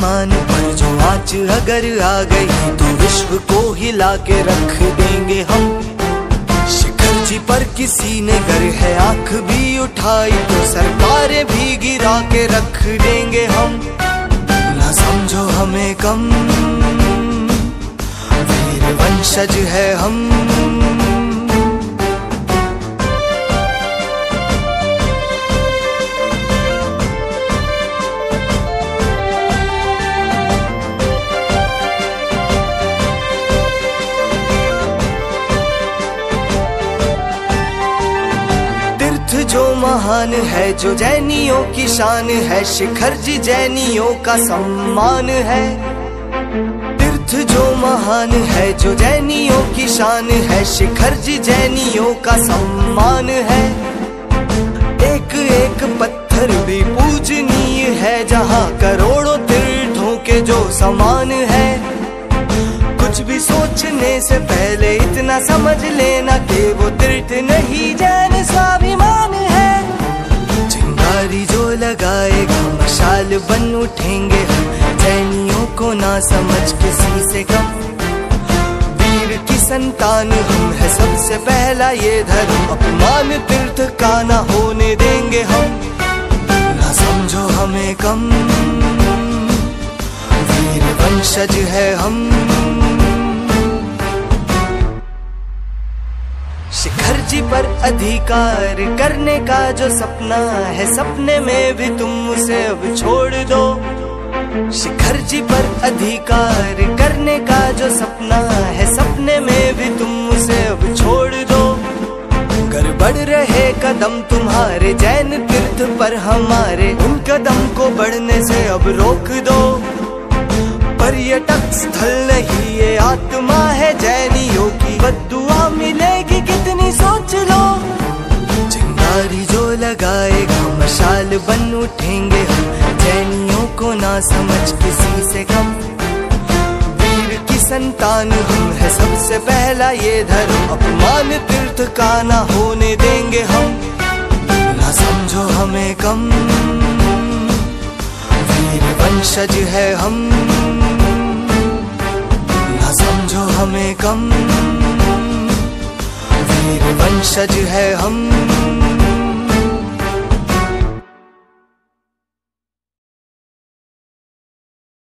आसमान पर जो आँच अगर आ गई तो विश्व को हिला के रख देंगे हम। शिखर जी पर किसी ने गर है आंख भी उठाई तो सरकारें भी गिरा के रख देंगे हम। ना समझो हमें कम, वीर वंशज है हम। जो महान है, जो जैनियों की शान है, शिखर जी जैनियों का सम्मान है। तीर्थ जो महान है, जो जैनियों की शान है, शिखर जी जैनियों का सम्मान है। एक एक पत्थर भी पूजनीय है, जहाँ करोड़ों तीर्थों के जो समान है। कुछ भी सोचने से पहले इतना समझ लेना कि वो तीर्थ नहीं जैन स्वाभिमान है। चिंगारी जो लगाएगा मशाल बन उठेंगे हम, जैनियों को ना समझ किसी से कम। वीर की संतान हम है सबसे पहला ये धर्म, अपमान तीर्थ का ना होने देंगे हम। ना समझो हमें कम, वीर वंशज है हम। शिखर जी पर अधिकार करने का जो सपना है, सपने में भी तुम उसे अब छोड़ दो। शिखर जी पर अधिकार करने का जो सपना है, सपने में भी तुम उसे अब छोड़ दो। कर बढ़ रहे कदम तुम्हारे जैन तीर्थ पर हमारे, उन कदम को बढ़ने से अब रोक दो। पर्यटक स्थल नहीं ये आत्मा है जैनियों की, बद्दुआ मिलेगी कितनी सोच लो। चिंगारी जो लगाएगा मशाल बन उठेंगे हम, जैनियों को ना समझ किसी से कम। वीर की संतान हम है सबसे पहला ये धर्म, अपमान तीर्थ का ना होने देंगे हम। ना समझो हमें कम, वीर वंशज है हम। ना समझो हमें कम, वीर वंशज है हम।